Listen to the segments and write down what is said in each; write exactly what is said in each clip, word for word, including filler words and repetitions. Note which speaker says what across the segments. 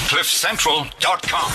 Speaker 1: cliff central dot com.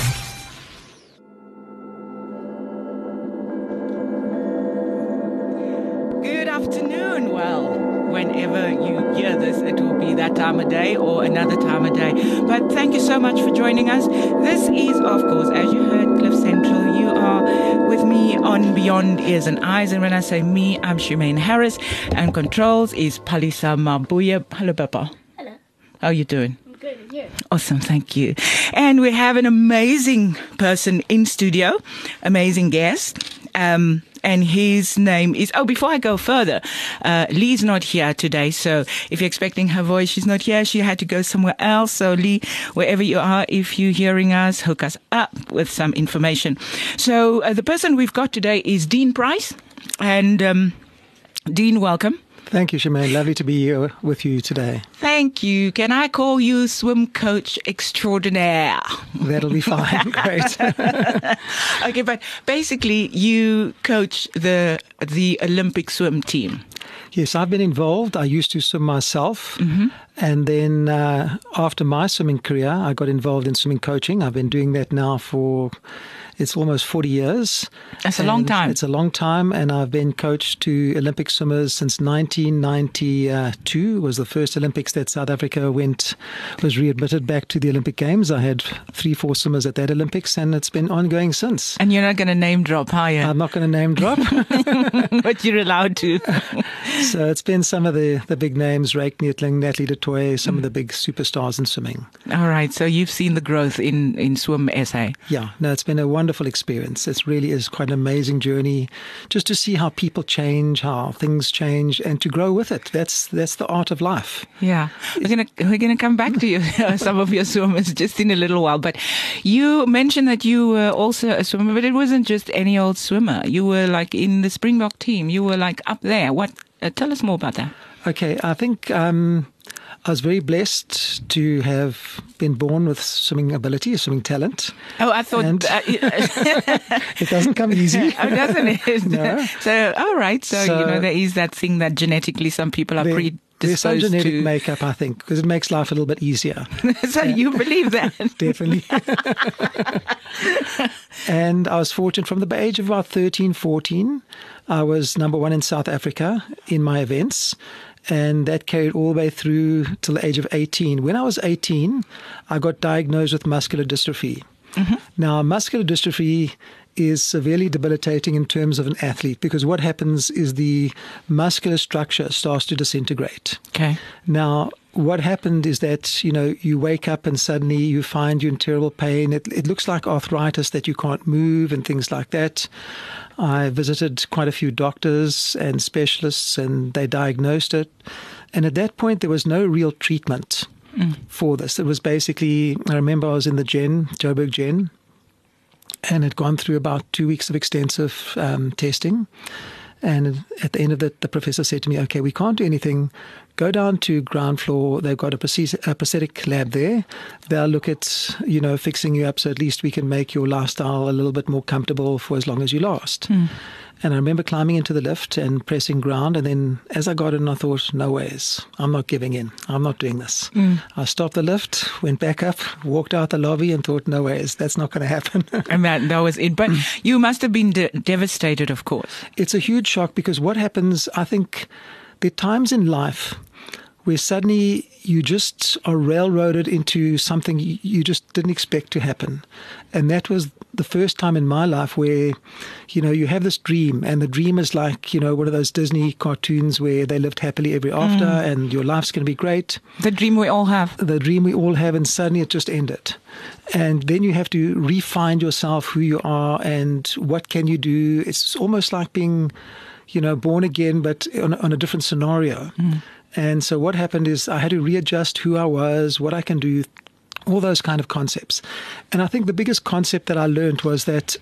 Speaker 2: Good afternoon. Well, whenever you hear this, it will be that time of day or another time of day. But thank you so much for joining us. This is, of course, as you heard, Cliff Central. You are with me on Beyond Ears and Eyes. And when I say me, I'm Shemaine Harris. And controls is Palisa Mabuya. Hello, Papa.
Speaker 3: Hello.
Speaker 2: How are you doing?
Speaker 3: I'm good, and you?
Speaker 2: Awesome, thank you. And we have an amazing person in studio, amazing guest. Um, and his name is, oh, before I go further, uh, Lee's not here today. So if you're expecting her voice, she's not here. She had to go somewhere else. So Lee, wherever you are, if you're hearing us, hook us up with some information. So uh, the person we've got today is Dean Price. And um, Dean, welcome.
Speaker 4: Thank you, Shemaine. Lovely to be here with you today.
Speaker 2: Thank you. Can I call you swim coach extraordinaire?
Speaker 4: That'll be fine. Great.
Speaker 2: Okay, but basically you coach the the Olympic swim team.
Speaker 4: Yes, I've been involved. I used to swim myself.
Speaker 2: Mm-hmm.
Speaker 4: And then uh, after my swimming career, I got involved in swimming coaching. I've been doing that now for... It's almost forty years.
Speaker 2: That's a long time.
Speaker 4: It's a long time, and I've been coached to Olympic swimmers since nineteen ninety-two. Was the first Olympics that South Africa went, was readmitted back to the Olympic Games. I had three, four swimmers at that Olympics, and it's been ongoing since.
Speaker 2: And you're not going to name drop, are you?
Speaker 4: I'm not going to name drop.
Speaker 2: But you're allowed to.
Speaker 4: So it's been some of the, the big names, Rake Neethling, Natalie du Toit, some mm. of the big superstars in swimming.
Speaker 2: All right, so you've seen the growth in, in Swim S A.
Speaker 4: Yeah, no, it's been a wonderful Wonderful experience. It really is quite an amazing journey, just to see how people change, how things change, and to grow with it. That's that's the art of life.
Speaker 2: Yeah, we're gonna we're gonna come back to you, some of your swimmers, just in a little while. But you mentioned that you were also a swimmer, but it wasn't just any old swimmer. You were like in the Springbok team. You were like up there. What? Uh, tell us more about that.
Speaker 4: Okay, I think. Um, I was very blessed to have been born with swimming ability, swimming talent.
Speaker 2: Oh, I thought...
Speaker 4: And
Speaker 2: uh,
Speaker 4: it doesn't come easy.
Speaker 2: Oh, doesn't it?
Speaker 4: No.
Speaker 2: So, all right. So,
Speaker 4: so,
Speaker 2: you know, there is that thing that genetically some people are
Speaker 4: there,
Speaker 2: predisposed
Speaker 4: there's some genetic
Speaker 2: to.
Speaker 4: makeup, I think, because it makes life a little bit easier.
Speaker 2: So uh, you believe that?
Speaker 4: Definitely. And I was fortunate from the age of about thirteen, fourteen. I was number one in South Africa in my events. And that carried all the way through till the age of eighteen. When I was eighteen, I got diagnosed with muscular dystrophy. Mm-hmm. Now, muscular dystrophy is severely debilitating in terms of an athlete, because what happens is the muscular structure starts to disintegrate.
Speaker 2: Okay.
Speaker 4: Now, what happened is that, you know, you wake up and suddenly you find you're in terrible pain. It, it looks like arthritis, that you can't move and things like that. I visited quite a few doctors and specialists, and they diagnosed it. And at that point, there was no real treatment mm. for this. It was basically, I remember I was in the Gen, Joburg Gen, and had gone through about two weeks of extensive um, testing. And at the end of it, the professor said to me, okay, we can't do anything. Go down to ground floor. They've got a, prosthetic, a prosthetic lab there. They'll look at, you know, fixing you up, so at least we can make your lifestyle a little bit more comfortable for as long as you last. Mm. And I remember climbing into the lift and pressing ground. And then as I got in, I thought, no ways. I'm not giving in. I'm not doing this. Mm. I stopped the lift, went back up, walked out the lobby and thought, no ways. That's not going to happen.
Speaker 2: And that, that was it. But you must have been de- devastated, of course.
Speaker 4: It's a huge shock, because what happens, I think, there are times in life where suddenly you just are railroaded into something you just didn't expect to happen. And that was the first time in my life where, you know, you have this dream, and the dream is like, you know, one of those Disney cartoons where they lived happily ever after mm. and your life's going to be great.
Speaker 2: The dream we all have.
Speaker 4: The dream we all have, and suddenly it just ended. And then you have to re-find yourself, who you are, and what can you do. It's almost like being, you know, born again, but on, on a different scenario. Mm. And so what happened is I had to readjust who I was, what I can do, all those kind of concepts. And I think the biggest concept that I learned was that,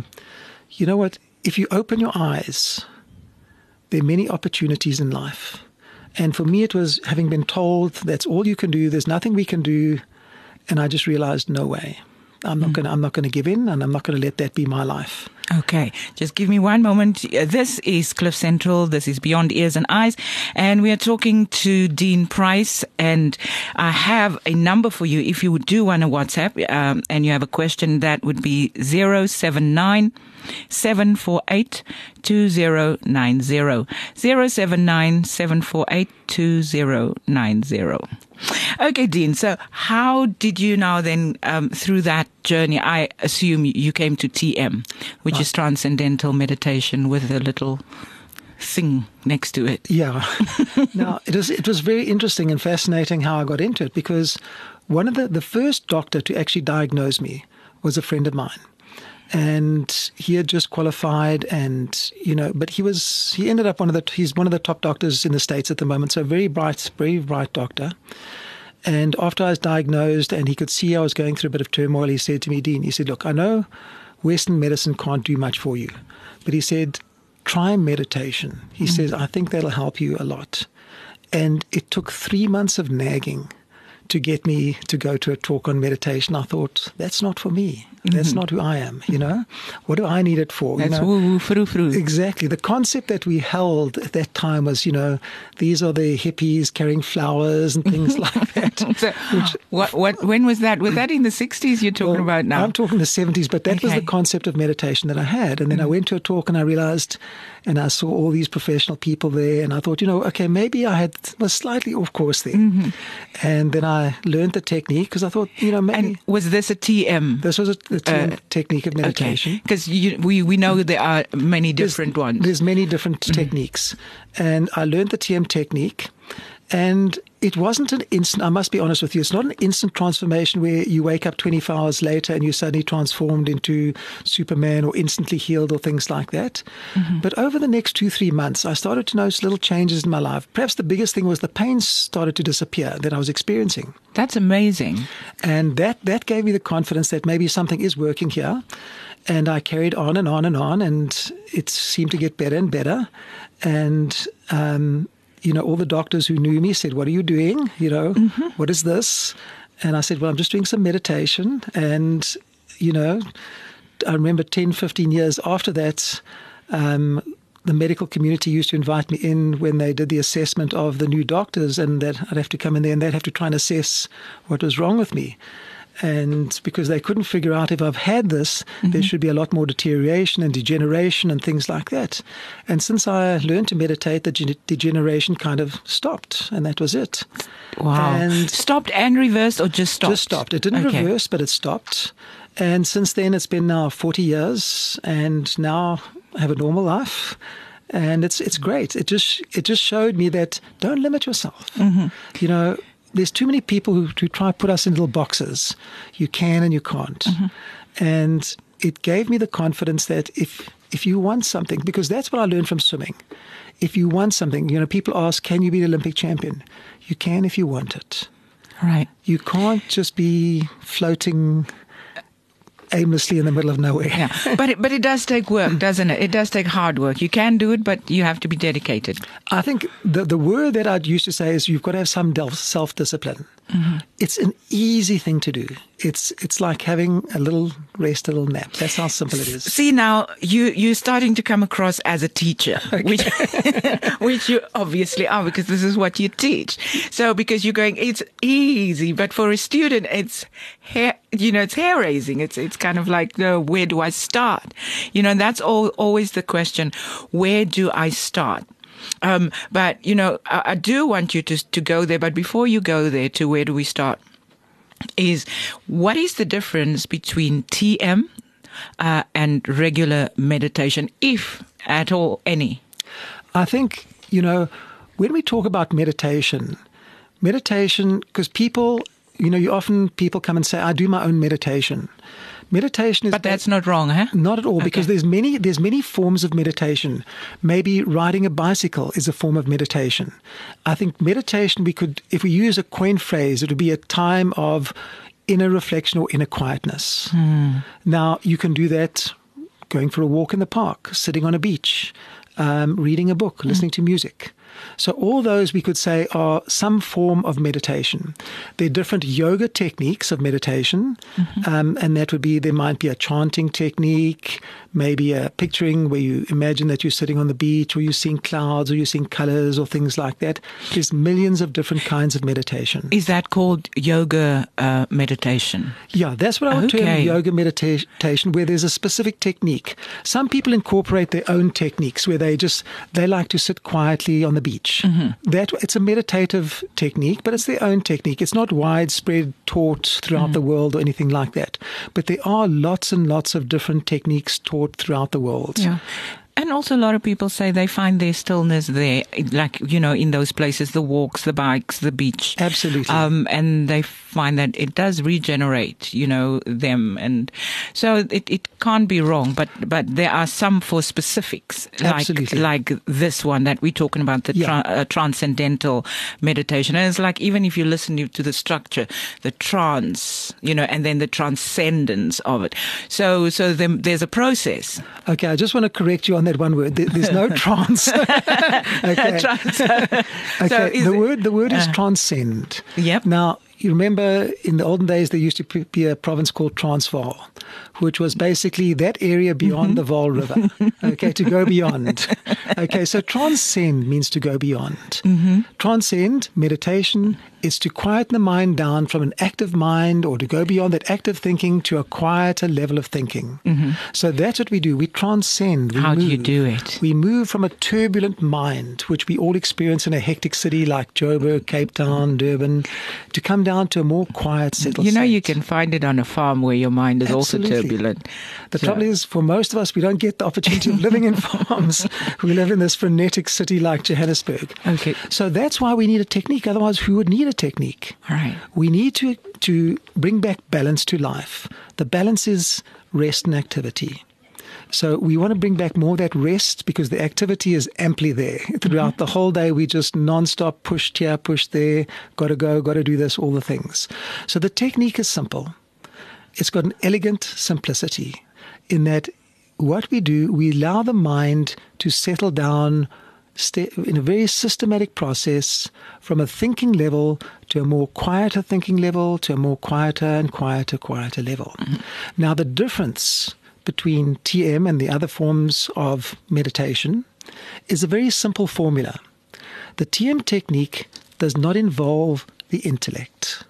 Speaker 4: you know what, if you open your eyes, there are many opportunities in life. And for me, it was having been told that's all you can do, there's nothing we can do. And I just realized, no way. I'm not mm. going. I'm not going to give in, and I'm not going to let that be my life.
Speaker 2: Okay, just give me one moment. Uh, This is Cliff Central. This is Beyond Ears and Eyes. And we are talking to Dean Price. And I have a number for you. If you do want a WhatsApp um, and you have a question, that would be zero seven nine seven four eight two zero nine zero. zero seven nine seven four eight two zero nine zero. Okay, Dean. So how did you now then, um, through that journey, I assume you came to T M, which is Transcendental Meditation with a little thing next to it.
Speaker 4: Yeah. Now, it was, it was very interesting and fascinating how I got into it, because one of the, the first doctor to actually diagnose me was a friend of mine. And he had just qualified, and, you know, but he was, he ended up one of the, he's one of the top doctors in the States at the moment. So a very bright, very bright doctor. And after I was diagnosed and he could see I was going through a bit of turmoil, he said to me, Dean, he said, look, I know Western medicine can't do much for you, but he said, try meditation. He mm-hmm. says, I think that'll help you a lot. And it took three months of nagging to get me to go to a talk on meditation. I thought, that's not for me. That's mm-hmm. not who I am, you know. What do I need it for?
Speaker 2: That's
Speaker 4: you know?
Speaker 2: woo woo frou frou.
Speaker 4: Exactly. The concept that we held at that time was, you know, these are the hippies carrying flowers and things like that.
Speaker 2: So, which, what, what, when was that? Was that in the sixties you're talking
Speaker 4: well,
Speaker 2: about now?
Speaker 4: I'm talking the seventies, but that
Speaker 2: okay.
Speaker 4: was the concept of meditation that I had. And then mm-hmm. I went to a talk and I realized, and I saw all these professional people there, and I thought, you know, okay, maybe I had was slightly off course there. Mm-hmm. And then I learned the technique, because I thought, you know, maybe.
Speaker 2: And was this a T M?
Speaker 4: This was a, a T M uh, technique of meditation.
Speaker 2: Because okay. we, we know there are many different
Speaker 4: there's,
Speaker 2: ones.
Speaker 4: There's many different mm-hmm. techniques. And I learned the T M technique. And it wasn't an instant, I must be honest with you, it's not an instant transformation where you wake up twenty-four hours later and you're suddenly transformed into Superman or instantly healed or things like that. Mm-hmm. But over the next two, three months, I started to notice little changes in my life. Perhaps the biggest thing was the pain started to disappear that I was experiencing.
Speaker 2: That's amazing.
Speaker 4: And that, that gave me the confidence that maybe something is working here. And I carried on and on and on, and it seemed to get better and better. And, um, you know, all the doctors who knew me said, what are you doing? You know, mm-hmm. what is this? And I said, well, I'm just doing some meditation. And, you know, I remember ten, fifteen years after that, um, the medical community used to invite me in when they did the assessment of the new doctors, and that I'd have to come in there and they'd have to try and assess what was wrong with me. And because they couldn't figure out if I've had this, mm-hmm. there should be a lot more deterioration and degeneration and things like that. And since I learned to meditate, the ge- degeneration kind of stopped, and that was it.
Speaker 2: Wow. And stopped and reversed, or just stopped?
Speaker 4: Just stopped. It didn't okay. reverse, but it stopped. And since then, it's been now forty years, and now I have a normal life. And it's it's great. It just it just showed me that don't limit yourself. Mm-hmm. You know, there's too many people who, who try to put us in little boxes. You can and you can't. Mm-hmm. And it gave me the confidence that if if you want something, because that's what I learned from swimming. If you want something, you know, people ask, can you be an Olympic champion? You can if you want it.
Speaker 2: Right.
Speaker 4: You can't just be floating aimlessly in the middle of nowhere.
Speaker 2: Yeah, but it, but it does take work, doesn't it? It does take hard work. You can do it, but you have to be dedicated.
Speaker 4: I think the the word that I'd used to say is you've got to have some self-discipline. Mm-hmm. It's an easy thing to do. It's it's like having a little rest, a little nap. That's how simple it is.
Speaker 2: See, now you you're starting to come across as a teacher, okay. which which you obviously are, because this is what you teach. So because you're going, it's easy, but for a student, it's hair, you know, it's hair raising. It's it's kind of like, the where do I start? You know, and that's all always the question. Where do I start? Um, but, you know, I, I do want you to to go there. But before you go there to where do we start, is what is the difference between T M uh, and regular meditation, if at all any?
Speaker 4: I think, you know, when we talk about meditation, meditation, because people, you know, you often people come and say, I do my own meditation. Meditation is,
Speaker 2: but that's not wrong, huh?
Speaker 4: Not at all,
Speaker 2: okay.
Speaker 4: because there's many there's many forms of meditation. Maybe riding a bicycle is a form of meditation. I think meditation, we could, if we use a coin phrase, it would be a time of inner reflection or inner quietness. Hmm. Now, you can do that going for a walk in the park, sitting on a beach, um, reading a book, listening mm. to music. So all those we could say are some form of meditation. There are different yoga techniques of meditation, mm-hmm. um, and that would be, there might be a chanting technique, maybe a picturing where you imagine that you're sitting on the beach, or you're seeing clouds, or you're seeing colors, or things like that. There's millions of different kinds of meditation.
Speaker 2: Is that called yoga uh, meditation?
Speaker 4: Yeah, that's what I would
Speaker 2: Okay.
Speaker 4: term yoga meditation, where there's a specific technique. Some people incorporate their own techniques, where they just, they like to sit quietly on the beach. Mm-hmm. That it's a meditative technique, but it's their own technique. It's not widespread taught throughout mm-hmm. the world or anything like that. But there are lots and lots of different techniques taught throughout the world.
Speaker 2: Yeah. And also a lot of people say they find their stillness there, like, you know, in those places, the walks, the bikes, the beach.
Speaker 4: Absolutely.
Speaker 2: Um, and they find that it does regenerate, you know, them. And so it, it can't be wrong, but, but there are some for specifics, like,
Speaker 4: Absolutely.
Speaker 2: like this one that we're talking about, the
Speaker 4: Yeah.
Speaker 2: tra- uh, transcendental meditation. And it's like, even if you listen to the structure, the trance, you know, and then the transcendence of it. So, so then there's a process.
Speaker 4: Okay, I just want to correct you on that one word. There- There's no trance. Okay.
Speaker 2: Trans-
Speaker 4: Okay.
Speaker 2: So is
Speaker 4: the
Speaker 2: it-
Speaker 4: word the word is
Speaker 2: uh,
Speaker 4: transcend.
Speaker 2: Yep.
Speaker 4: Now, you remember in the olden days there used to be a province called Transvaal, which was basically that area beyond
Speaker 2: Mm-hmm.
Speaker 4: the Vaal River. Okay, to go beyond. Okay, so transcend means to go beyond. Mm-hmm. Transcend, meditation, is to quieten the mind down from an active mind, or to go beyond that active thinking to a quieter level of thinking. Mm-hmm. So that's what we do. We transcend. We
Speaker 2: How do
Speaker 4: move.
Speaker 2: you do it?
Speaker 4: We move from a turbulent mind, which we all experience in a hectic city like Joburg, Cape Town, Durban, to come down to a more quiet, settled
Speaker 2: You know,
Speaker 4: state.
Speaker 2: you can find it on a farm where your mind is
Speaker 4: Absolutely.
Speaker 2: also turbulent.
Speaker 4: The
Speaker 2: So-
Speaker 4: trouble is, for most of us, we don't get the opportunity of living in farms. We live in this frenetic city like Johannesburg.
Speaker 2: Okay.
Speaker 4: So that's why we need a technique. Otherwise, who would need a technique?
Speaker 2: All right.
Speaker 4: We need to, to bring back balance to life. The balance is rest and activity. So we want to bring back more of that rest, because the activity is amply there. Throughout the whole day, we just non-stop pushed here, pushed there, got to go, got to do this, all the things. So the technique is simple. It's got an elegant simplicity in that what we do, we allow the mind to settle down in a very systematic process from a thinking level to a more quieter thinking level to a more quieter and quieter, quieter level. Mm-hmm. Now, the difference between T M and the other forms of meditation is a very simple formula. The T M technique does not involve the intellect.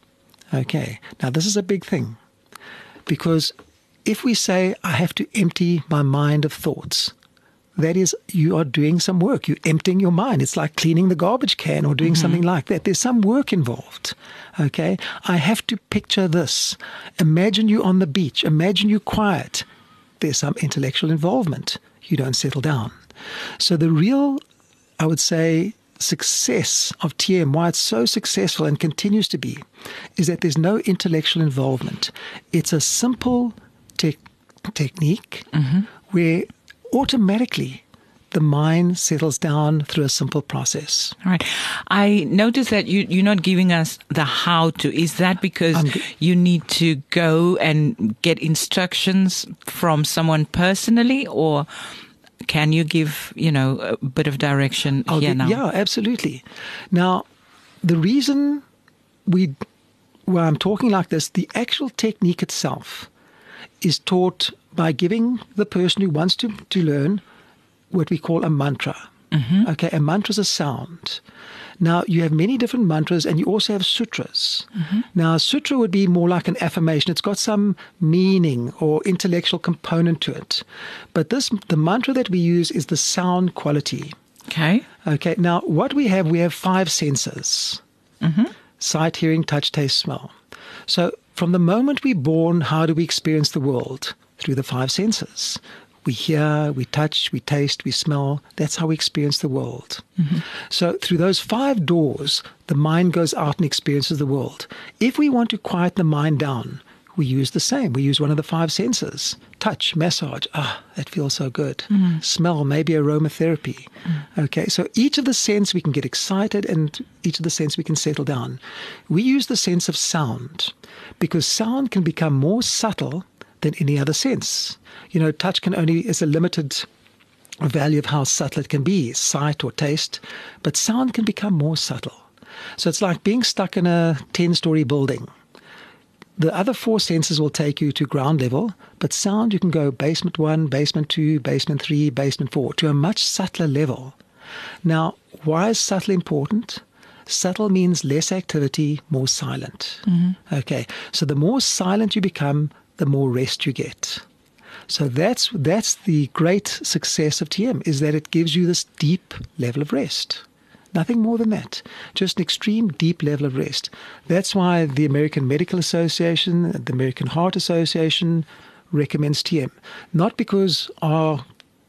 Speaker 4: Okay, now this is a big thing, because if we say, I have to empty my mind of thoughts, that is, you are doing some work. You're emptying your mind. It's like cleaning the garbage can or doing mm-hmm. something like that. There's some work involved. Okay? I have to picture this. Imagine you on the beach. Imagine you quiet. There's some intellectual involvement. You don't settle down. So the real, I would say, success of T M, why it's so successful and continues to be, is that there's no intellectual involvement. It's a simple te- technique mm-hmm. where automatically the mind settles down through a simple process.
Speaker 2: All right. I noticed that you, you're not giving us the how to. Is that because
Speaker 4: I'm g-
Speaker 2: you need to go and get instructions from someone personally, or can you give, you know, a bit of direction
Speaker 4: I'll
Speaker 2: here
Speaker 4: get-
Speaker 2: now?
Speaker 4: Yeah, absolutely. Now, the reason we, why I'm talking like this, the actual technique itself is taught by giving the person who wants to, to learn what we call a mantra. Mm-hmm. Okay, a mantra is a sound. Now, you have many different mantras, and you also have sutras. Mm-hmm. Now, a sutra would be more like an affirmation. It's got some meaning or intellectual component to it. But this, the mantra that we use is the sound quality.
Speaker 2: Okay.
Speaker 4: Okay, now what we have, we have five senses. Mm-hmm. Sight, hearing, touch, taste, smell. So from the moment we're born, how do we experience the world? Through the five senses. We hear, we touch, we taste, we smell. That's how we experience the world. Mm-hmm. So through those five doors, the mind goes out and experiences the world. If we want to quiet the mind down, we use the same. We use one of the five senses. Touch, massage. Ah, that feels so good. Mm-hmm. Smell, maybe aromatherapy. Mm-hmm. Okay, so each of the sense we can get excited, and each of the sense we can settle down. We use the sense of sound, because sound can become more subtle than any other sense. You know, touch can only is a limited value of how subtle it can be, sight or taste, but sound can become more subtle. So it's like being stuck in a ten-story building. The other four senses will take you to ground level, but sound, you can go basement one, basement two, basement three, basement four, to a much subtler level. Now, why is subtle important? Subtle means less activity, more silent. Mm-hmm. Okay, so the more silent you become, the more rest you get. So that's that's the great success of T M, is that it gives you this deep level of rest. Nothing more than that. Just an extreme deep level of rest. That's why the American Medical Association, the American Heart Association recommends T M. Not because our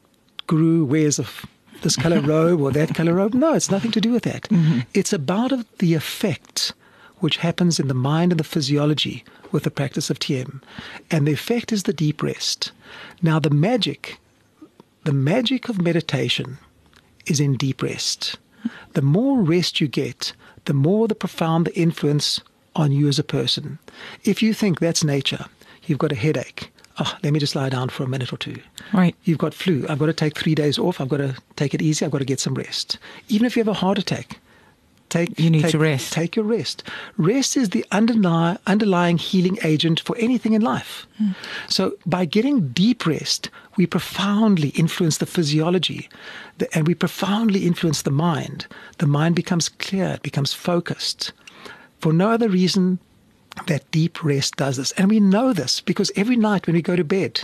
Speaker 4: guru wears a this color robe or that color robe. No, it's nothing to do with that. Mm-hmm. It's about the effect which happens in the mind and the physiology with the practice of T M. And the effect is the deep rest. Now, the magic, the magic of meditation is in deep rest. The more rest you get, the more the profound the influence on you as a person. If you think that's nature, you've got a headache. Oh, let me just lie down for a minute or two.
Speaker 2: Right.
Speaker 4: You've got flu. I've got to take three days off. I've got to take it easy. I've got to get some rest. Even if you have a heart attack, take
Speaker 2: you need
Speaker 4: take,
Speaker 2: to rest.
Speaker 4: Take your rest. Rest is the underlie, underlying healing agent for anything in life. Mm. So by getting deep rest, we profoundly influence the physiology, the, and we profoundly influence the mind. The mind becomes clear. It becomes focused. For no other reason, that deep rest does this. And we know this because every night when we go to bed,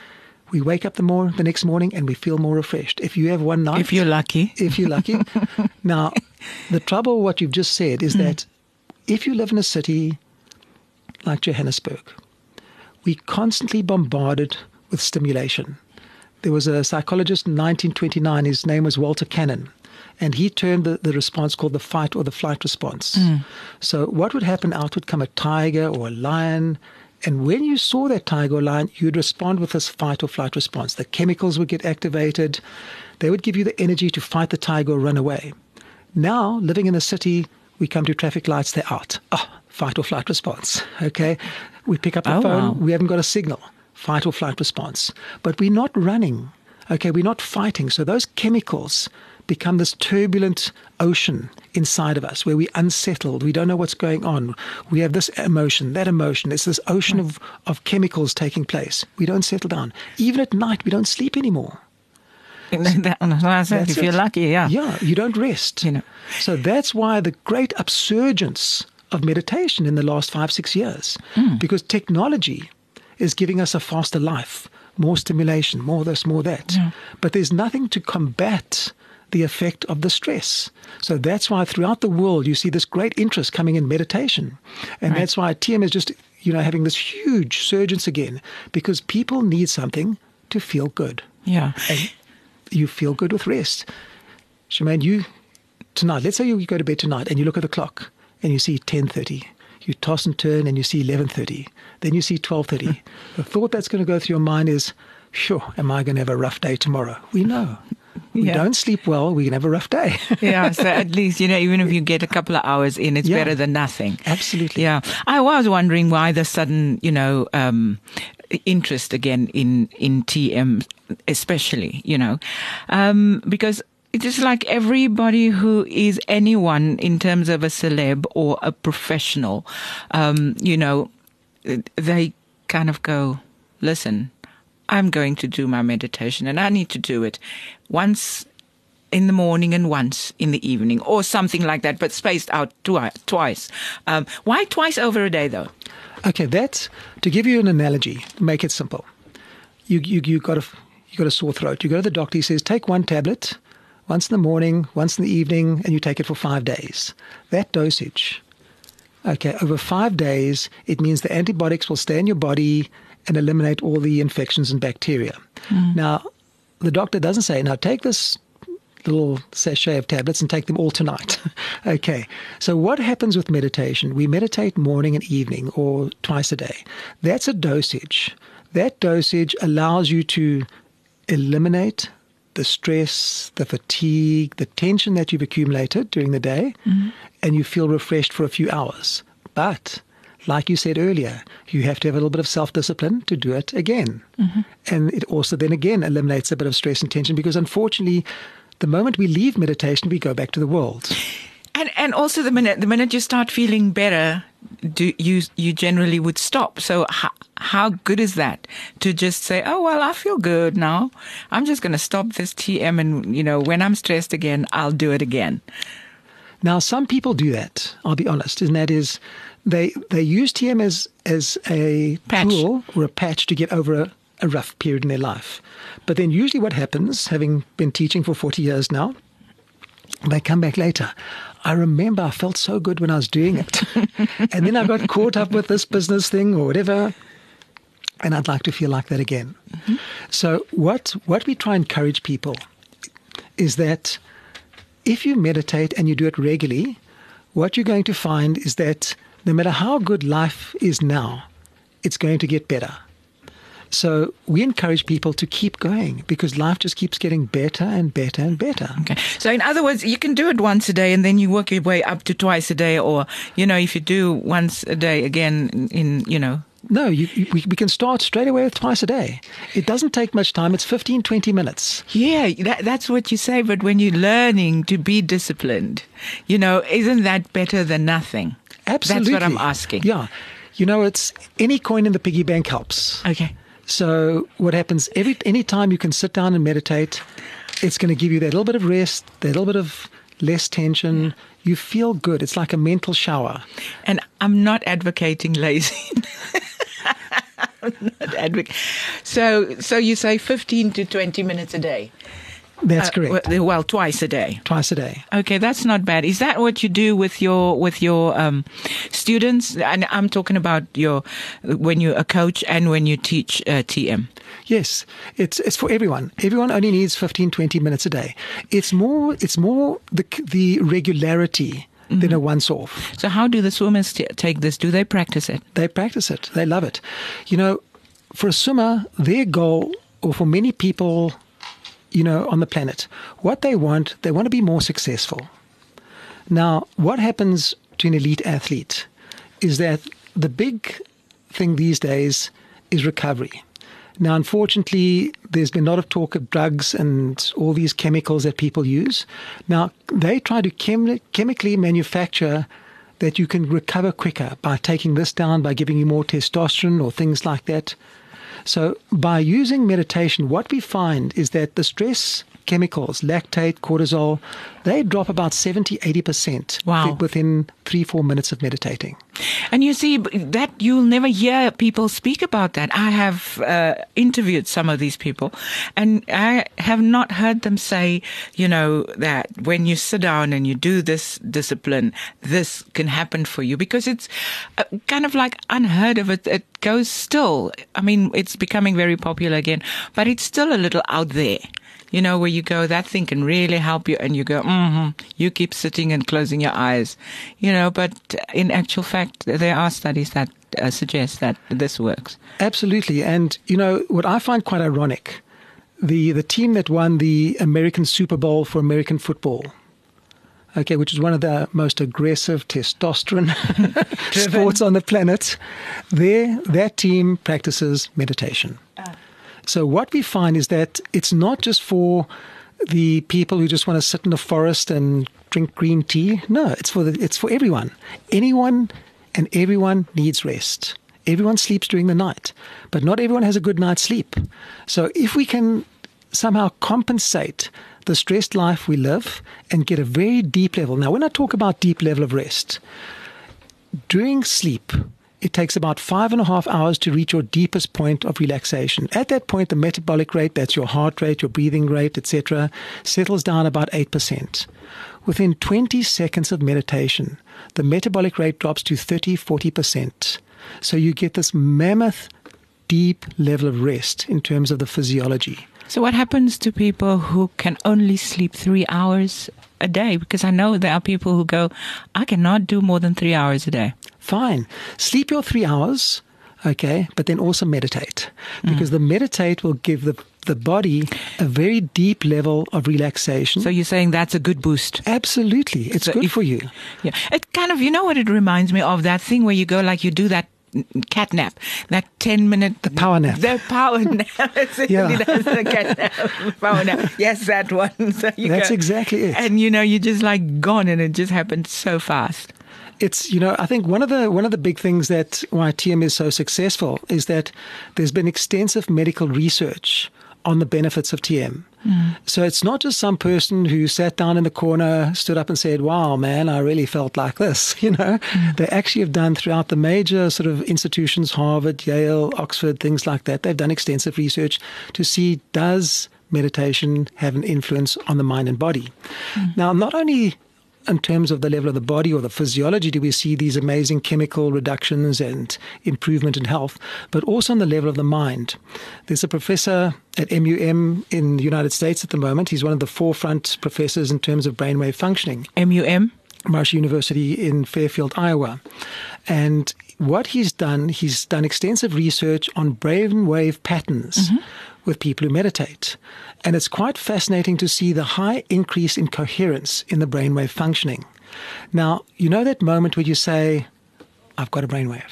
Speaker 4: we wake up the, more, the next morning and we feel more refreshed. If you have one night...
Speaker 2: If you're lucky.
Speaker 4: If you're lucky. Now, the trouble, what you've just said, is mm. that if you live in a city like Johannesburg, we constantly bombarded with stimulation. There was a psychologist in nineteen twenty-nine, his name was Walter Cannon, and he termed the, the response called the fight or the flight response. Mm. So what would happen? Out would come a tiger or a lion, and when you saw that tiger or lion, you'd respond with this fight or flight response. The chemicals would get activated. They would give you the energy to fight the tiger or run away. Now, living in the city, we come to traffic lights, they're out. Oh, fight or flight response. Okay. We pick up the
Speaker 2: oh,
Speaker 4: phone,
Speaker 2: wow.
Speaker 4: we haven't got a signal. Fight or flight response. But we're not running. Okay, we're not fighting. So those chemicals become this turbulent ocean inside of us where we're unsettled. We don't know what's going on. We have this emotion, that emotion. It's this ocean of, of chemicals taking place. We don't settle down. Even at night, we don't sleep anymore.
Speaker 2: That's if
Speaker 4: it.
Speaker 2: you're lucky, yeah.
Speaker 4: Yeah, you don't rest.
Speaker 2: You know.
Speaker 4: So that's why the great upsurgence of meditation in the last five, six years,
Speaker 2: mm.
Speaker 4: because technology is giving us a faster life, more stimulation, more this, more that.
Speaker 2: Yeah.
Speaker 4: But there's nothing to combat the effect of the stress. So that's why throughout the world you see this great interest coming in meditation. And right. that's why T M is just, you know, having this huge surgence again, because people need something to feel good.
Speaker 2: Yeah.
Speaker 4: And you feel good with rest. Shemaine, you, tonight, let's say you go to bed tonight and you look at the clock and you see ten thirty. You toss and turn and you see eleven thirty. Then you see twelve thirty. The thought that's going to go through your mind is, sure, am I going to have a rough day tomorrow? We know. We
Speaker 2: yeah.
Speaker 4: don't sleep well, we can have a rough day.
Speaker 2: Yeah, so at least, you know, even if you get a couple of hours in, it's
Speaker 4: yeah.
Speaker 2: better than nothing.
Speaker 4: Absolutely.
Speaker 2: Yeah. I was wondering why the sudden, you know, um, interest again in, in T M, especially, you know, um, because it is like everybody who is anyone in terms of a celeb or a professional, um, you know, they kind of go, listen, I'm going to do my meditation and I need to do it once in the morning and once in the evening or something like that, but spaced out twi- twice. Um, why twice over a day though?
Speaker 4: Okay, that's, to give you an analogy, make it simple. You, you, you got a, you got a sore throat. You go to the doctor, he says, take one tablet, once in the morning, once in the evening, and you take it for five days. That dosage, okay, over five days, it means the antibiotics will stay in your body and eliminate all the infections and bacteria. Mm. Now, the doctor doesn't say, now take this little sachet of tablets and take them all tonight. Okay, so what happens with meditation? We meditate morning and evening or twice a day. That's a dosage. That dosage allows you to eliminate the stress, the fatigue, the tension that you've accumulated during the day, mm-hmm. and you feel refreshed for a few hours. But like you said earlier, you have to have a little bit of self-discipline to do it again. Mm-hmm. And it also then again eliminates a bit of stress and tension, because unfortunately, the moment we leave meditation, we go back to the world.
Speaker 2: And and also the minute the minute you start feeling better, do you you generally would stop. So how, how good is that to just say, oh, well, I feel good now. I'm just going to stop this T M, and, you know, when I'm stressed again, I'll do it again.
Speaker 4: Now, some people do that, I'll be honest, and that is they they use T M as, as a
Speaker 2: Patch.
Speaker 4: tool or a patch to get over a, a rough period in their life. But then usually what happens, having been teaching for forty years now, they come back later. I remember I felt so good when I was doing it. And then I got caught up with this business thing or whatever, and I'd like to feel like that again. Mm-hmm. So what what we try and encourage people is that if you meditate and you do it regularly, what you're going to find is that no matter how good life is now, it's going to get better. So we encourage people to keep going, because life just keeps getting better and better and better.
Speaker 2: Okay. So in other words, you can do it once a day and then you work your way up to twice a day, or, you know, if you do once a day again in, in you know.
Speaker 4: No, you, you, we, we can start straight away with twice a day. It doesn't take much time. It's fifteen, twenty minutes.
Speaker 2: Yeah, that, that's what you say. But when you're learning to be disciplined, you know, isn't that better than nothing?
Speaker 4: Absolutely.
Speaker 2: That's what I'm asking.
Speaker 4: Yeah. You know, it's any coin in the piggy bank helps.
Speaker 2: Okay.
Speaker 4: So what happens, every any time you can sit down and meditate, it's going to give you that little bit of rest, that little bit of less tension. You feel good. It's like a mental shower.
Speaker 2: And I'm not advocating lazy. I'm not advocating. So, so you say fifteen to twenty minutes a day?
Speaker 4: That's
Speaker 2: uh,
Speaker 4: correct.
Speaker 2: Well, well, twice a day.
Speaker 4: Twice a day.
Speaker 2: Okay, that's not bad. Is that what you do with your with your um, students? And I'm talking about your when you're a coach and when you teach uh, T M.
Speaker 4: Yes, it's it's for everyone. Everyone only needs fifteen, twenty minutes a day. It's more it's more the the regularity mm-hmm. than a once off.
Speaker 2: So how do the swimmers t- take this? Do they practice it?
Speaker 4: They practice it. They love it. You know, for a swimmer, their goal, or for many people, you know, on the planet, what they want, they want to be more successful. Now, what happens to an elite athlete is that the big thing these days is recovery. Now, unfortunately, there's been a lot of talk of drugs and all these chemicals that people use. Now, they try to chem- chemically manufacture that you can recover quicker by taking this down, by giving you more testosterone or things like that. So by using meditation, what we find is that the stress chemicals, lactate, cortisol, they drop about seventy, eighty percent
Speaker 2: wow.
Speaker 4: within three, four minutes of meditating.
Speaker 2: And you see, that you'll never hear people speak about that. I have uh, interviewed some of these people, and I have not heard them say, you know, that when you sit down and you do this discipline, this can happen for you, because it's uh, kind of like unheard of. It, it goes still. I mean, it's becoming very popular again, but it's still a little out there. You know, where you go, that thing can really help you, and you go, mm-hmm, you keep sitting and closing your eyes, you know, but in actual fact, there are studies that uh, suggest that this works.
Speaker 4: Absolutely. And, you know, what I find quite ironic, the, the team that won the American Super Bowl for American football, okay, which is one of the most aggressive testosterone sports on the planet, their, that team practices meditation. Ah. So what we find is that it's not just for the people who just want to sit in the forest and drink green tea. No, it's for the, it's for everyone. Anyone and everyone needs rest. Everyone sleeps during the night, but not everyone has a good night's sleep. So if we can somehow compensate the stressed life we live and get a very deep level. Now, when I talk about deep level of rest, during sleep, it takes about five and a half hours to reach your deepest point of relaxation. At that point, the metabolic rate, that's your heart rate, your breathing rate, et cetera, settles down about eight percent. Within twenty seconds of meditation, the metabolic rate drops to thirty, forty percent. So you get this mammoth, deep level of rest in terms of the physiology.
Speaker 2: So what happens to people who can only sleep three hours a day? Because I know there are people who go, I cannot do more than three hours a day.
Speaker 4: Fine. Sleep your three hours, okay, but then also meditate. Because mm. the meditate will give the the body a very deep level of relaxation.
Speaker 2: So you're saying that's a good boost?
Speaker 4: Absolutely. It's
Speaker 2: So
Speaker 4: good
Speaker 2: if-
Speaker 4: for you.
Speaker 2: Yeah. It kind of, you know what it reminds me of? That thing where you go like you do that cat nap, that ten minute.
Speaker 4: The power nap.
Speaker 2: The power nap.
Speaker 4: Yeah.
Speaker 2: That's the cat nap. Power nap. Yes, that one. So you
Speaker 4: That's
Speaker 2: go,
Speaker 4: exactly it.
Speaker 2: And you know, you're just like gone and it just happens so fast.
Speaker 4: It's, you know, I think one of the one of the big things that why T M is so successful is that there's been extensive medical research on the benefits of T M. Mm. So it's not just some person who sat down in the corner, stood up and said, wow, man, I really felt like this. You know, mm. They actually have done throughout the major sort of institutions, Harvard, Yale, Oxford, things like that. They've done extensive research to see, does meditation have an influence on the mind and body? Mm. Now, not only in terms of the level of the body or the physiology do we see these amazing chemical reductions and improvement in health, but also on the level of the mind. There's a professor at M U M in the United States at the moment. He's one of the forefront professors in terms of brainwave functioning.
Speaker 2: M U M?
Speaker 4: Marsh University in Fairfield, Iowa. And what he's done, he's done extensive research on brainwave patterns mm-hmm. with people who meditate. And it's quite fascinating to see the high increase in coherence in the brainwave functioning. Now, you know that moment where you say, I've got a brainwave.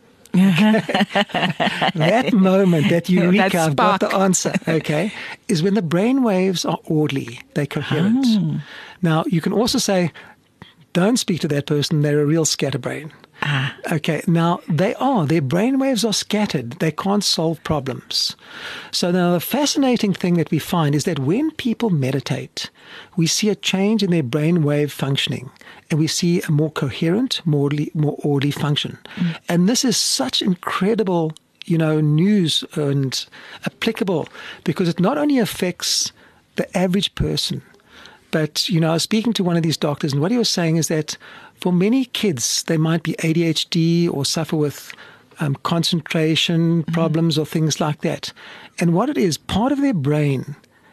Speaker 4: That moment, that eureka,
Speaker 2: that
Speaker 4: I've got
Speaker 2: spark.
Speaker 4: the answer, okay, is when the brainwaves are orderly, they're coherent.
Speaker 2: Oh.
Speaker 4: Now, you can also say, don't speak to that person, they're a real scatterbrain.
Speaker 2: Ah.
Speaker 4: Okay, now they are. Their brainwaves are scattered. They can't solve problems. So now the fascinating thing that we find is that when people meditate, we see a change in their brainwave functioning, and we see a more coherent, more orderly, more orderly function. Mm. And this is such incredible, you know, news and applicable because it not only affects the average person, but, you know, I was speaking to one of these doctors, and what he was saying is that for many kids, they might be A D H D or suffer with um, concentration mm-hmm. problems or things like that. And what it is, part of their brain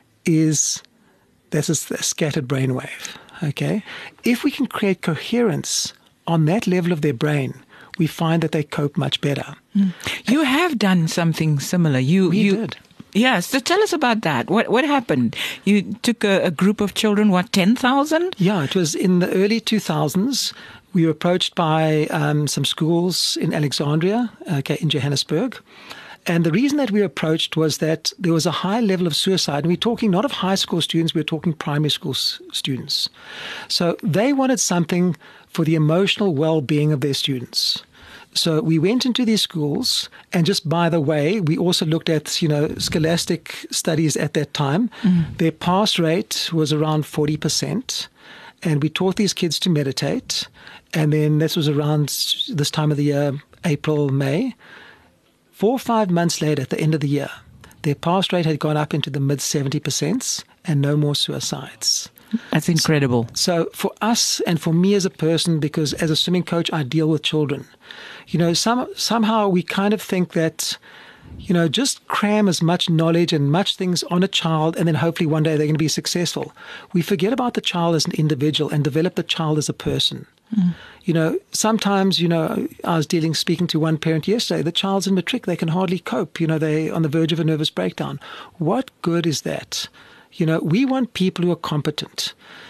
Speaker 4: is, this is a scattered brainwave, okay? If we can create coherence on that level of their brain, we find that they cope much better.
Speaker 2: Mm. You have done something similar. You,
Speaker 4: we
Speaker 2: you,
Speaker 4: did.
Speaker 2: Yes, so tell us about that. What what happened? You took a, a group of children, what, ten thousand?
Speaker 4: Yeah, it was in the early two thousands. We were approached by um, some schools in Alexandria, okay, in Johannesburg. And the reason that we were approached was that there was a high level of suicide. And we're talking not of high school students, we're talking primary school s- students. So they wanted something for the emotional well-being of their students. So we went into these schools, and just by the way, we also looked at, you know, scholastic studies at that time. Mm. Their pass rate was around forty percent, and we taught these kids to meditate. And then this was around this time of the year, April, May. Four or five months later, at the end of the year, their pass rate had gone up into the mid seventy percent and no more suicides.
Speaker 2: That's incredible.
Speaker 4: So, so for us and for me as a person, because as a swimming coach, I deal with children, you know, some somehow we kind of think that, you know, just cram as much knowledge and much things on a child and then hopefully one day they're going to be successful. We forget about the child as an individual and develop the child as a person. Mm. You know, sometimes, you know, I was dealing, speaking to one parent yesterday, the child's in matric, they can hardly cope. You know, they're on the verge of a nervous breakdown. What good is that? You know, we want people who are competent.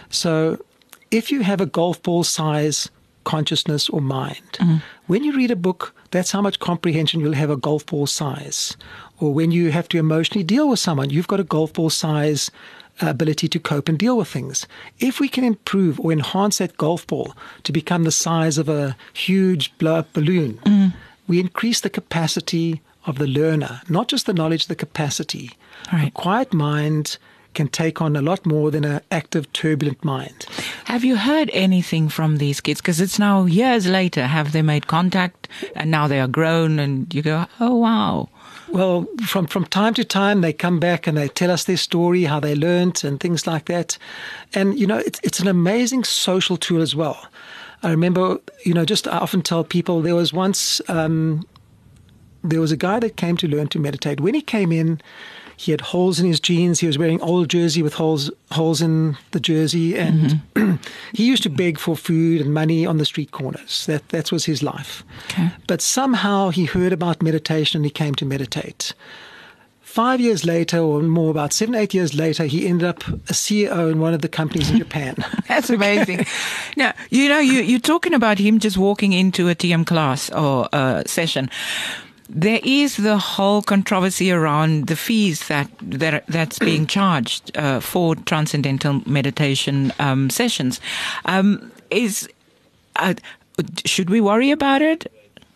Speaker 4: So if you have a golf ball size consciousness or mind, mm. when you read a book, that's how much comprehension you'll have a golf ball size. Or when you have to emotionally deal with someone, you've got a golf ball size ability to cope and deal with things. If we can improve or enhance that golf ball to become the size of a huge blow-up balloon, mm. we increase the capacity of the learner, not just the knowledge, the capacity.
Speaker 2: Right.
Speaker 4: A quiet mind can take on a lot more than an active, turbulent mind.
Speaker 2: Have you heard anything from these kids? Because it's now years later. Have they made contact? And now they are grown and you go, oh, wow.
Speaker 4: Well, from, from time to time, they come back and they tell us their story, how they learned and things like that. And, you know, it's, it's an amazing social tool as well. I remember, you know, just I often tell people there was once, um, there was a guy that came to learn to meditate. When he came in, he had holes in his jeans. He was wearing old jersey with holes holes in the jersey. And mm-hmm. he used to beg for food and money on the street corners. That that was his life. Okay. But somehow he heard about meditation and he came to meditate. five years later, or more, about seven, eight years later, he ended up a C E O in one of the companies in Japan.
Speaker 2: That's amazing. Now, you know, you, you're talking about him just walking into a T M class or a session. There is the whole controversy around the fees that, that that's being charged uh, for transcendental meditation um, sessions. Um, is uh, should we worry about it?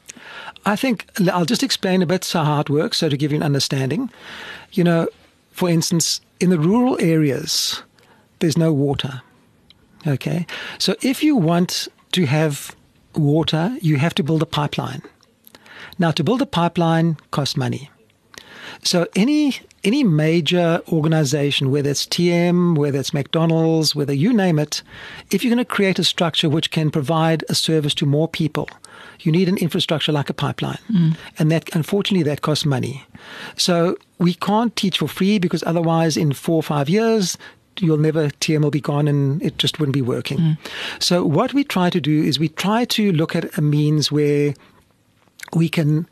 Speaker 4: I think I'll just explain a bit how it works, so to give you an understanding. You know, for instance, in the rural areas, there's no water. Okay, so if you want to have water, you have to build a pipeline. Now, to build a pipeline costs money. So any any major organization, whether it's T M, whether it's McDonald's, whether you name it, if you're going to create a structure which can provide a service to more people, you need an infrastructure like a pipeline. Mm. And that, unfortunately, that costs money. So we can't teach for free, because otherwise in four or five years, you'll never, T M will be gone and it just wouldn't be working. Mm. So what we try to do is we try to look at a means where we can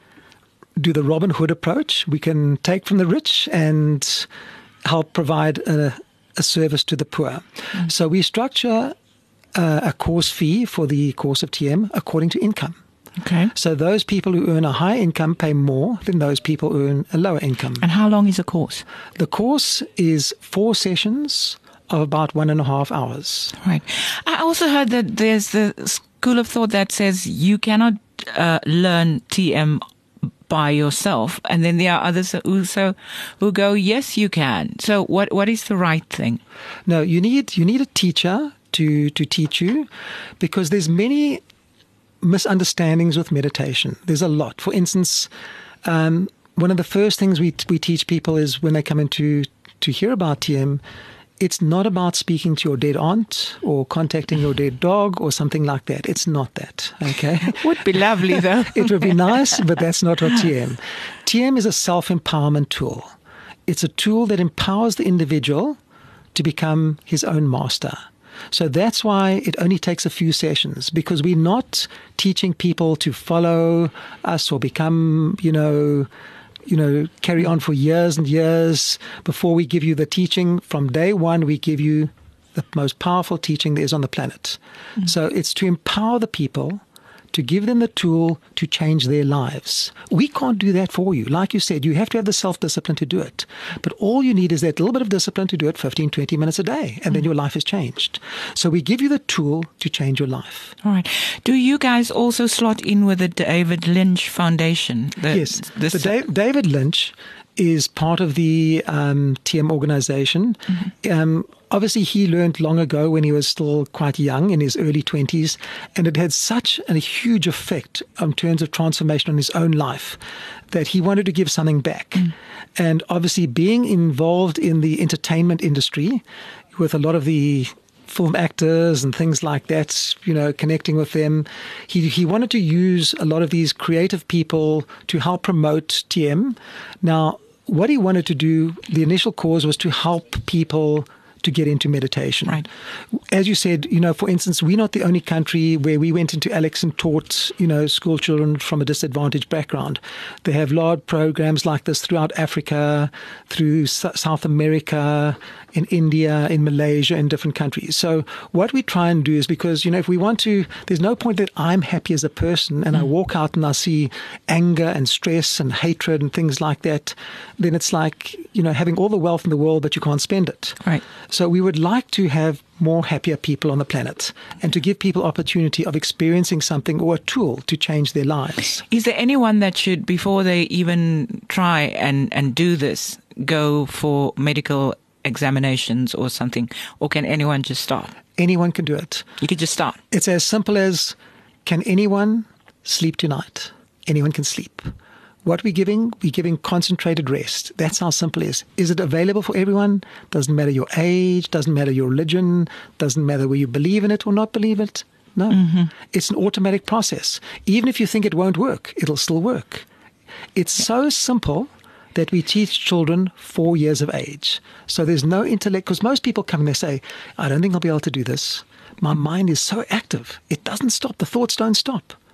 Speaker 4: do the Robin Hood approach. We can take from the rich and help provide a, a service to the poor. Mm. So we structure a, a course fee for the course of T M according to income.
Speaker 2: Okay.
Speaker 4: So those people who earn a high income pay more than those people who earn a lower income.
Speaker 2: And how long is a course?
Speaker 4: The course is four sessions of about one and a half hours.
Speaker 2: Right. I also heard that there's the school of thought that says you cannot uh, learn T M by yourself, and then there are others who so who go, yes, you can. So what what is the right thing?
Speaker 4: No, you need you need a teacher to to teach you, because there's many misunderstandings with meditation. There's a lot. For instance, um, one of the first things we we teach people is when they come in to to hear about T M, it's not about speaking to your dead aunt or contacting your dead dog or something like that. It's not that, okay?
Speaker 2: Would be lovely, though.
Speaker 4: It would be nice, but that's not what T M. T M is a self-empowerment tool. It's a tool that empowers the individual to become his own master. So that's why it only takes a few sessions, because we're not teaching people to follow us or become, you know, you know, carry on for years and years before we give you the teaching. From day one, we give you the most powerful teaching there is on the planet. Mm-hmm. So it's to empower the people, to give them the tool to change their lives. We can't do that for you. Like you said, you have to have the self-discipline to do it. But all you need is that little bit of discipline to do it fifteen, twenty minutes a day, and mm-hmm. then your life is changed. So we give you the tool to change your life.
Speaker 2: All right. Do you guys also slot in with the David Lynch Foundation? The,
Speaker 4: yes. The, the da- David Lynch is part of the um, T M organization. Mm-hmm. Um, obviously, he learned long ago when he was still quite young, in his early twenties, and it had such a huge effect in terms of transformation on his own life that he wanted to give something back. Mm. And obviously, being involved in the entertainment industry with a lot of the film actors and things like that, you know, connecting with them, he he wanted to use a lot of these creative people to help promote T M. Now, what he wanted to do, the initial cause was to help people to get into meditation.
Speaker 2: Right.
Speaker 4: As you said, you know, for instance, we're not the only country where we went into Alex and taught, you know, school children from a disadvantaged background. They have large programs like this throughout Africa, through S- South America, in India, in Malaysia, in different countries. So what we try and do is, because, you know, if we want to, there's no point that I'm happy as a person and mm. I walk out and I see anger and stress and hatred and things like that, then it's like, you know, having all the wealth in the world, but you can't spend it.
Speaker 2: Right.
Speaker 4: So we would like to have more happier people on the planet, and to give people opportunity of experiencing something or a tool to change their lives.
Speaker 2: Is there anyone that should, before they even try and, and do this, go for medical examinations or something? Or can anyone just start?
Speaker 4: Anyone can do it.
Speaker 2: You could just start.
Speaker 4: It's as simple as, can anyone sleep tonight? Anyone can sleep. What we're giving, we're giving concentrated rest. That's how simple it is. Is it available for everyone? Doesn't matter your age, doesn't matter your religion, doesn't matter whether you believe in it or not believe it. No. Mm-hmm. It's an automatic process. Even if you think it won't work, it'll still work. It's yeah. so simple that we teach children four years of age. So there's no intellect, because most people come and they say, I don't think I'll be able to do this. My mind is so active. It doesn't stop. The thoughts don't stop.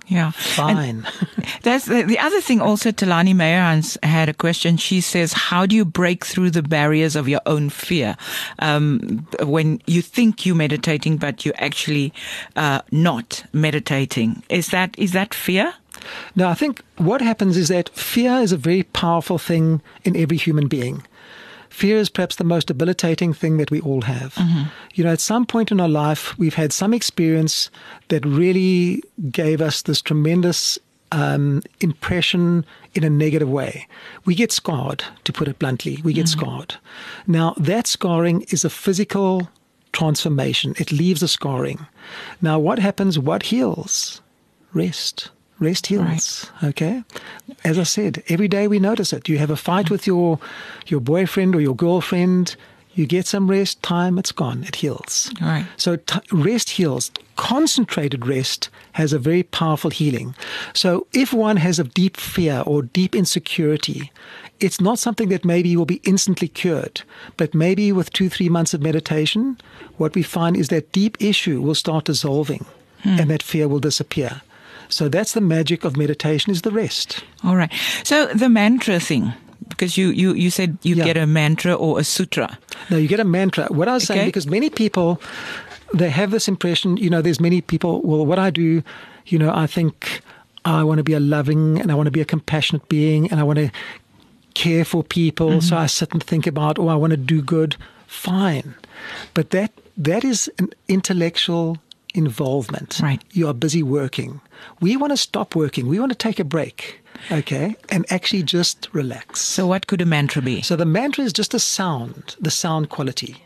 Speaker 2: Yeah.
Speaker 4: Fine.
Speaker 2: That's the, the other thing also. Talani Meyerhans had a question. She says, how do you break through the barriers of your own fear um, when you think you're meditating but you're actually uh, not meditating? Is that is that fear?
Speaker 4: No, I think what happens is that fear is a very powerful thing in every human being. Fear is perhaps the most debilitating thing that we all have. Mm-hmm. You know, at some point in our life, we've had some experience that really gave us this tremendous um, impression in a negative way. We get scarred, to put it bluntly. We get mm-hmm. scarred. Now, that scarring is a physical transformation. It leaves a scarring. Now, what happens? What heals? Rest. Rest heals, right. Okay? As I said, every day we notice it. You have a fight with your your boyfriend or your girlfriend, you get some rest, time, it's gone. It heals.
Speaker 2: Right.
Speaker 4: So t- rest heals. Concentrated rest has a very powerful healing. So if one has a deep fear or deep insecurity, it's not something that maybe will be instantly cured. But maybe with two, three months of meditation, what we find is that deep issue will start dissolving hmm. and that fear will disappear. So that's the magic of meditation, is the rest.
Speaker 2: All right. So the mantra thing, because you, you, you said you
Speaker 4: yeah.
Speaker 2: get a mantra or a sutra.
Speaker 4: No, you get a mantra. What I was
Speaker 2: okay.
Speaker 4: saying, because many people, they have this impression, you know, there's many people, well, what I do, you know, I think I want to be a loving and I want to be a compassionate being and I want to care for people. Mm-hmm. So I sit and think about, oh, I want to do good. Fine. But that that is an intellectual involvement.
Speaker 2: Right.
Speaker 4: You are busy working. We want to stop working. We want to take a break, okay, and actually just relax.
Speaker 2: So what could a mantra be?
Speaker 4: So the mantra is just a sound, the sound quality.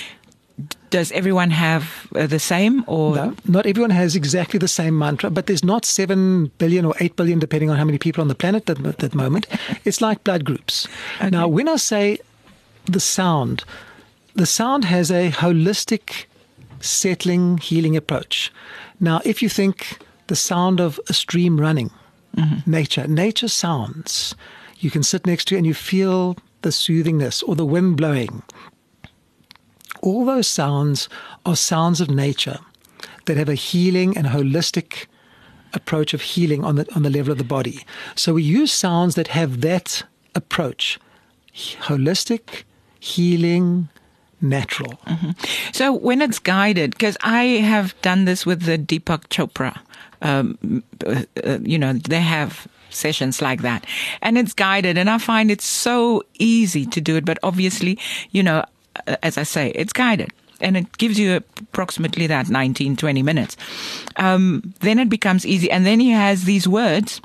Speaker 2: Does everyone have uh, the same? Or
Speaker 4: No, not everyone has exactly the same mantra, but there's not seven billion or eight billion, depending on how many people on the planet at that moment. It's like blood groups. Okay. Now, when I say the sound, the sound has a holistic settling, healing approach. Now, if you think the sound of a stream running, mm-hmm. nature, nature sounds, you can sit next to it and you feel the soothingness or the wind blowing. All those sounds are sounds of nature that have a healing and holistic approach of healing on the on the level of the body. So we use sounds that have that approach, holistic, healing, natural.
Speaker 2: Mm-hmm. So when it's guided, because I have done this with the Deepak Chopra, um, uh, you know, they have sessions like that, and it's guided, and I find it's so easy to do it. But obviously, you know, as I say, it's guided, and it gives you approximately that nineteen, twenty minutes. Um, then it becomes easy, and then he has these words,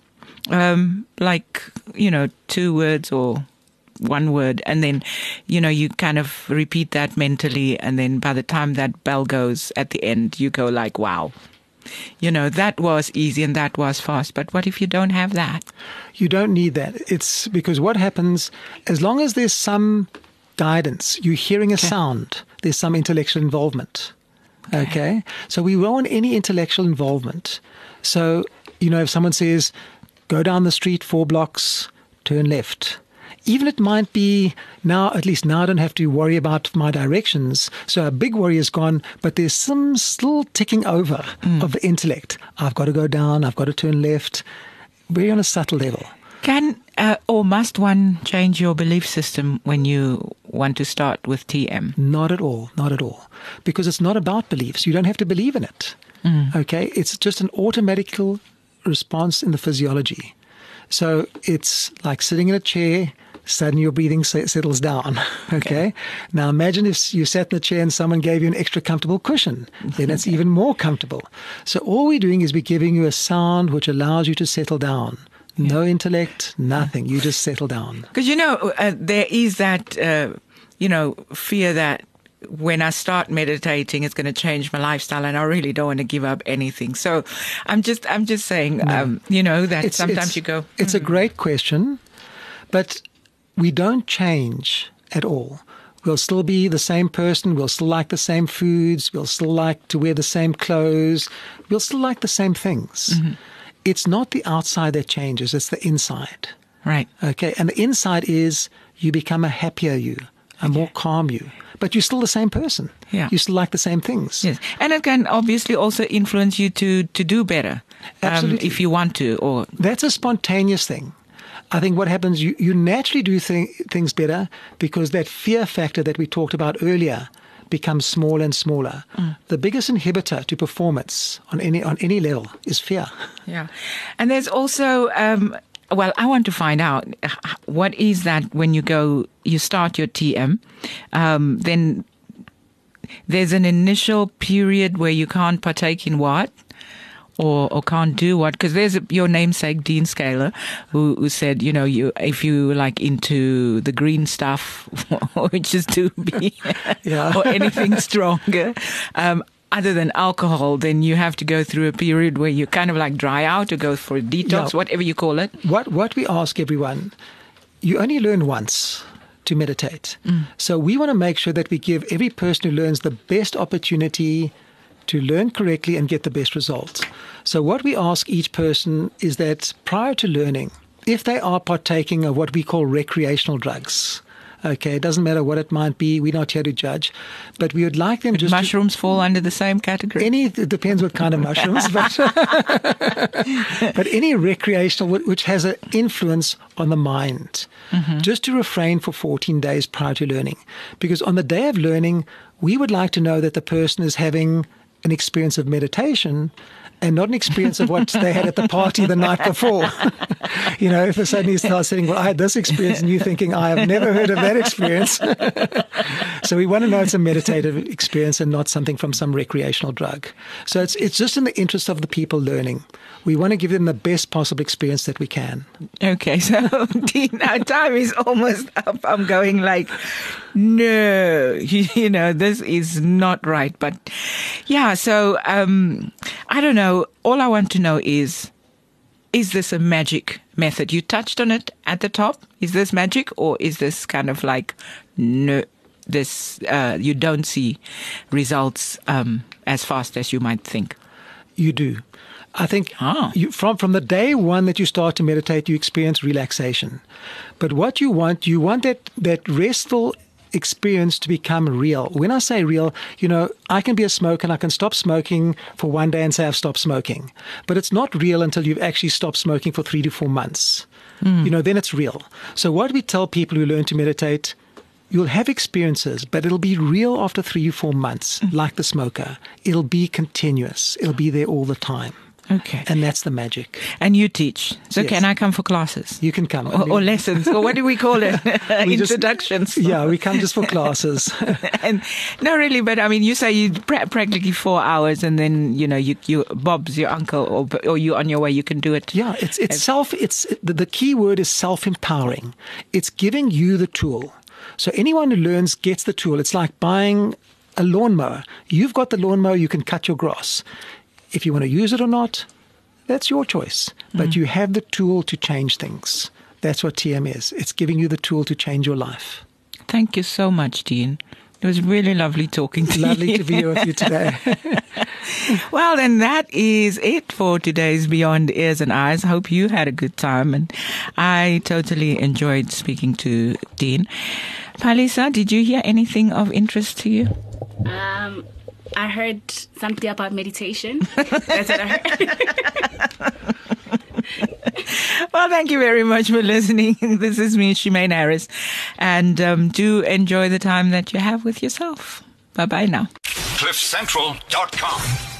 Speaker 2: um, like, you know, two words or one word, and then, you know, you kind of repeat that mentally, and then by the time that bell goes at the end, you go like, wow, you know, that was easy and that was fast. But what if you don't have that?
Speaker 4: You don't need that. It's because what happens, as long as there's some guidance, you're hearing a okay. sound, there's some intellectual involvement. Okay. okay? So we want any intellectual involvement. So, you know, if someone says, go down the street four blocks, turn left. Even it might be now, at least now I don't have to worry about my directions. So a big worry is gone, but there's some still ticking over mm. of the intellect. I've got to go down, I've got to turn left, very on a subtle level.
Speaker 2: Can uh, or must one change your belief system when you want to start with T M?
Speaker 4: Not at all, not at all. Because it's not about beliefs. You don't have to believe in it. Mm. Okay? It's just an automatical response in the physiology. So it's like sitting in a chair, suddenly your breathing settles down. Okay? okay. Now imagine if you sat in a chair and someone gave you an extra comfortable cushion. Then it's even more comfortable. So all we're doing is we're giving you a sound which allows you to settle down. Yeah. No intellect, nothing. You just settle down.
Speaker 2: Because, you know, uh, there is that, uh, you know, fear that when I start meditating, it's going to change my lifestyle, and I really don't want to give up anything. So I'm just, I'm just saying, no. um, you know, that it's, sometimes
Speaker 4: it's,
Speaker 2: you go.
Speaker 4: It's mm. a great question, but we don't change at all. We'll still be the same person. We'll still like the same foods. We'll still like to wear the same clothes. We'll still like the same things. Mm-hmm. It's not the outside that changes. It's the inside.
Speaker 2: Right.
Speaker 4: Okay. And the inside is you become a happier you, a okay. more calm you. But you're still the same person.
Speaker 2: Yeah.
Speaker 4: You still like the same things.
Speaker 2: Yes. And it can obviously also influence you to, to do better. um,
Speaker 4: Absolutely.
Speaker 2: if you want to, or
Speaker 4: That's a spontaneous thing. I think what happens, you, you naturally do th- things better because that fear factor that we talked about earlier becomes smaller and smaller. Mm. The biggest inhibitor to performance on any on any level is fear.
Speaker 2: yeah. And there's also, um, well, I want to find out what is that when you go, you start your T M, um, then there's an initial period where you can't partake in what? Or, or can't do what? Because there's a, your namesake, Dean Scaler, who, who said, you know, you if you like into the green stuff, which is to be,
Speaker 4: Yeah.
Speaker 2: or anything stronger, um, other than alcohol, then you have to go through a period where you kind of like dry out or go for a detox,
Speaker 4: Yeah.
Speaker 2: whatever you call it.
Speaker 4: What what we ask everyone, you only learn once to meditate. Mm. So we want to make sure that we give every person who learns the best opportunity to learn correctly and get the best results. So what we ask each person is that prior to learning, if they are partaking of what we call recreational drugs, okay, it doesn't matter what it might be, we're not here to judge, but we would like them just
Speaker 2: Mushrooms fall under the same category?
Speaker 4: Any, it depends what kind of mushrooms, but, but any recreational which has an influence on the mind, mm-hmm. just to refrain for fourteen days prior to learning. Because on the day of learning, we would like to know that the person is having an experience of meditation and not an experience of what they had at the party the night before. You know, if they suddenly start saying, well, I had this experience, and you thinking, I have never heard of that experience. So we want to know it's a meditative experience and not something from some recreational drug. So it's it's just in the interest of the people learning. We want to give them the best possible experience that we can.
Speaker 2: Okay, so Dean, our time is almost up. I'm going like, no, you, you know, this is not right. But yeah, so um, I don't know. All I want to know is, is this a magic method? You touched on it at the top. Is this magic, or is this kind of like, no, this, uh, you don't see results um, as fast as you might think?
Speaker 4: You do. I think
Speaker 2: ah.
Speaker 4: you, from, from the day one that you start to meditate, you experience relaxation. But what you want, you want that, that restful experience to become real. When I say real, you know, I can be a smoker and I can stop smoking for one day and say I've stopped smoking. But it's not real until you've actually stopped smoking for three to four months. Mm. You know, then it's real. So what we tell people who learn to meditate, you'll have experiences, but it'll be real after three or four months, mm. like the smoker. It'll be continuous. It'll be there all the time.
Speaker 2: Okay.
Speaker 4: And that's the magic.
Speaker 2: And you teach. So
Speaker 4: yes.
Speaker 2: Can I come for classes?
Speaker 4: You can come.
Speaker 2: Or, or lessons. Or what do we call it?
Speaker 4: we
Speaker 2: Introductions.
Speaker 4: Just, yeah, we come just for classes.
Speaker 2: And no, really, but I mean, you say you pra- practically four hours and then, you know, you, you Bob's your uncle or or you on your way, you can do it.
Speaker 4: Yeah, it's it's self, it's the, the key word is self-empowering. It's giving you the tool. So anyone who learns gets the tool. It's like buying a lawnmower. You've got the lawnmower, you can cut your grass. If you want to use it or not, that's your choice. But mm. you have the tool to change things. That's what T M is. It's giving you the tool to change your life.
Speaker 2: Thank you so much, Dean. It was really lovely talking to
Speaker 4: lovely
Speaker 2: you.
Speaker 4: Lovely to be here with you today.
Speaker 2: Well, then that is it for today's Beyond Ears and Eyes. Hope you had a good time. And I totally enjoyed speaking to Dean. Palisa, did you hear anything of interest to you?
Speaker 3: Um... I heard something about meditation. That's what I heard.
Speaker 2: Well, thank you very much for listening. This is me, Shemaine Harris. And um, do enjoy the time that you have with yourself. Bye-bye now.
Speaker 1: cliff central dot com